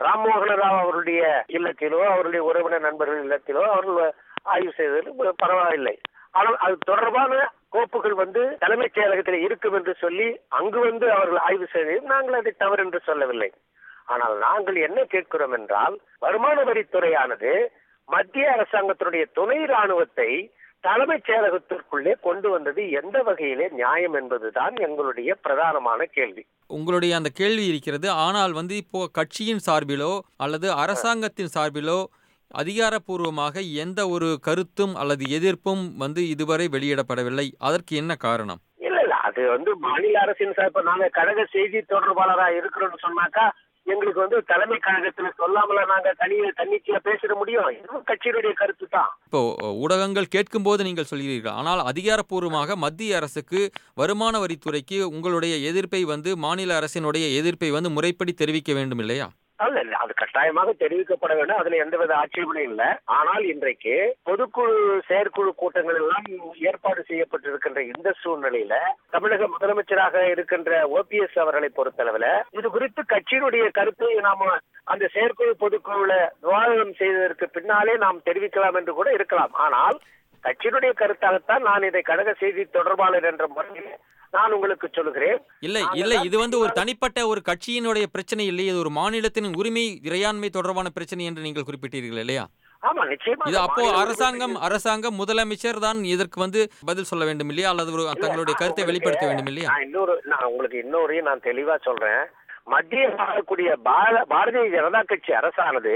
ராம்மோகன ராவ் அவருடைய இல்லத்திலோ அவருடைய உறவினர் நண்பர்கள் இல்லத்திலோ அவர்கள் ஆய்வு செய்தது பரவாயில்லை. ஆனால் அது தொடர்பான கோப்புகள் தலைமைச் செயலகத்தில் இருக்கும் என்று சொல்லி அங்கு அவர்கள் ஆய்வு செய்தது நாங்கள் அதை தவறு என்று சொல்லவில்லை. ஆனால் நாங்கள் என்ன கேட்கிறோம் என்றால், வருமான வரித்துறையானது மத்திய அரசாங்கத்தினுடைய துணை ராணுவத்தை தலைமைச் செயலகத்திற்குள்ளே கொண்டு வந்தது எந்த வகையிலே நியாயம் என்பதுதான் எங்களுடைய பிரதானமான கேள்வி. உங்களுடைய அந்த கேள்வி இருக்கிறது. ஆனால் இப்போ கட்சியின் சார்பிலோ அல்லது அரசாங்கத்தின் சார்பிலோ அதிகாரப்பூர்வமாக எந்த ஒரு கருத்தும் அல்லது எதிர்ப்பும் இதுவரை வெளியிடப்படவில்லை. அதற்கு என்ன காரணம்? இல்ல அது மாநில அரசின் சார்பு. நாங்க கழக செய்தி தொடர்பாளராக இருக்கிறோம்னு சொன்னாக்கா எங்களுக்கு தலைமை கழகத்துல சொல்லாமல நாங்க தன்னிச்சையா பேசிட முடியும். இதுவும் கட்சியினுடைய கருத்து தான். இப்போ ஊடகங்கள் கேட்கும் போது நீங்கள் சொல்கிறீர்கள். ஆனால் அதிகாரப்பூர்வமாக மத்திய அரசுக்கு, வருமான வரித்துறைக்கு உங்களுடைய எதிர்ப்பை மாநில அரசினுடைய எதிர்ப்பை முறைப்படி தெரிவிக்க வேண்டும் இல்லையா? இல்ல அது கட்டாயமாக தெரிவிக்கப்பட வேண்டும். அதுல எந்தவித ஆட்சேபனையும் இல்லை. ஆனால் இன்றைக்கு பொதுக்குழு செயற்குழு கூட்டங்கள் எல்லாம் ஏற்பாடு செய்யப்பட்டிருக்கின்ற இந்த சூழ்நிலையில தமிழக முதலமைச்சராக இருக்கின்ற OPS அவர்களை பொறுத்தளவுல இது குறித்து கட்சியினுடைய கருத்தை நாம அந்த செயற்குழு பொதுக்குழுல விவாதம் செய்ததற்கு பின்னாலே நாம் தெரிவிக்கலாம் என்று கூட இருக்கலாம். ஆனால் கட்சியினுடைய கருத்தாகத்தான் நான் இதை கழக செய்தி தொடர்பாளர் என்ற முறையில் நான் உங்களுக்கு சொல்லுகிறேன். இல்லை இது ஒரு தனிப்பட்ட ஒரு கட்சியினுடைய பிரச்சனை இல்லை. இது ஒரு மாநிலத்தின் உரிமை இறையாண்மை தொடர்பான பிரச்சனை என்று நீங்கள் குறிப்பிட்டீர்கள் இல்லையா? ஆமா, நிச்சயமா. இது அப்போ அரசாங்கம் முதலமைச்சர் தான் இதற்கு பதில் சொல்ல வேண்டும் இல்லையா? அல்லது தங்களுடைய கருத்தை வெளிப்படுத்த வேண்டும் இல்லையா? நான் உங்களுக்கு இன்னொரு தெளிவா சொல்றேன். மத்திய ஆளக்கூடிய பாரதிய ஜனதா கட்சி அரசானது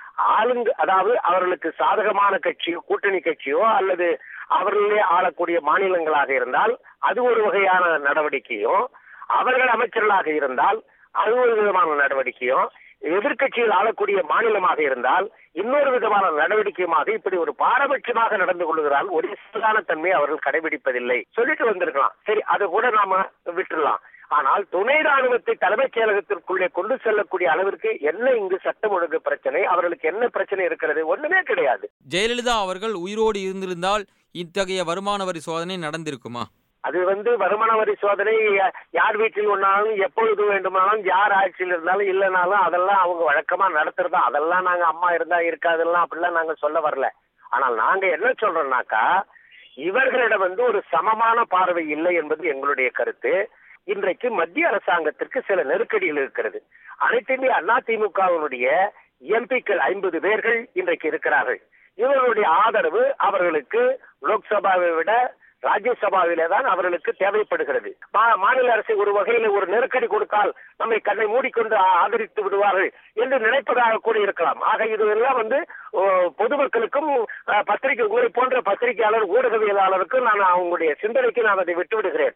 அதாவது அவர்களுக்கு சாதகமான கட்சியோ கூட்டணி கட்சியோ அல்லது அவர்களே ஆளக்கூடிய மாநிலங்களாக இருந்தால் அது ஒரு வகையான நடவடிக்கையும், அவர்கள் அமைச்சர்களாக இருந்தால் அது ஒரு விதமான நடவடிக்கையும், எதிர்கட்சியில் ஆளக்கூடிய மாநிலமாக இருந்தால் இன்னொரு விதமான நடவடிக்கையுமாக இப்படி ஒரு பாரபட்சமாக நடந்து கொள்கிறால் ஒரு சீரான தன்மை அவர்கள் கடைபிடிப்பதில்லை. சொல்லிட்டு வந்திருக்கலாம், சரி அதை கூட நாம விட்டுடலாம். ஆனால் துணை ராணுவத்தை தலைமைச் செயலகத்திற்குள்ளே கொண்டு செல்லக்கூடிய அளவிற்கு என்ன இங்கு சட்டம் ஒழுங்கு பிரச்சனை, அவர்களுக்கு என்ன பிரச்சனை இருக்கிறது? ஒண்ணுமே கிடையாது. ஜெயலலிதா அவர்கள் உயிரோடு இருந்திருந்தால் இத்தகைய வருமான வரி சோதனை நடந்திருக்குமா? அது வருமான வரி சோதனை யார் வீட்டில் ஒன்னாலும் எப்பொழுது வேண்டுமானாலும் யார் ஆட்சியில் இருந்தாலும் இல்லைனாலும் அதெல்லாம் அவங்க வழக்கமா நடத்துறதா. அதெல்லாம் நாங்க அம்மா இருந்தா இருக்காதெல்லாம் அப்படிலாம் நாங்க சொல்ல வரல. ஆனால் நாங்க என்ன சொல்றோம்னாக்கா, இவர்களிடம் ஒரு சமமான பார்வை இல்லை என்பது எங்களுடைய கருத்து. இன்றைக்கு மத்திய அரசாங்கத்திற்கு சில நெருக்கடிகள் இருக்கிறது. அனைத்து இந்திய அதிமுகவினுடைய எம்பிக்கள் 50 பேர்கள் இன்றைக்கு இருக்கிறார்கள். இவர்களுடைய ஆதரவு அவர்களுக்கு லோக்சபாவை விட ராஜ்யசபாவிலே தான் அவர்களுக்கு தேவைப்படுகிறது. மாநில அரசு ஒரு வகையில் ஒரு நெருக்கடி கொடுத்தால் நம்மை கண்ணை மூடிக்கொண்டு ஆதரித்து விடுவார்கள் என்று நினைப்பதாக கூட இருக்கலாம். ஆக இதெல்லாம் பொதுமக்களுக்கும் பத்திரிகை உங்களை போன்ற பத்திரிகையாளர் ஊடகவியலாளருக்கும் நான் அவங்களுடைய சிந்தனைக்கு நான் அதை விட்டு விடுகிறேன்.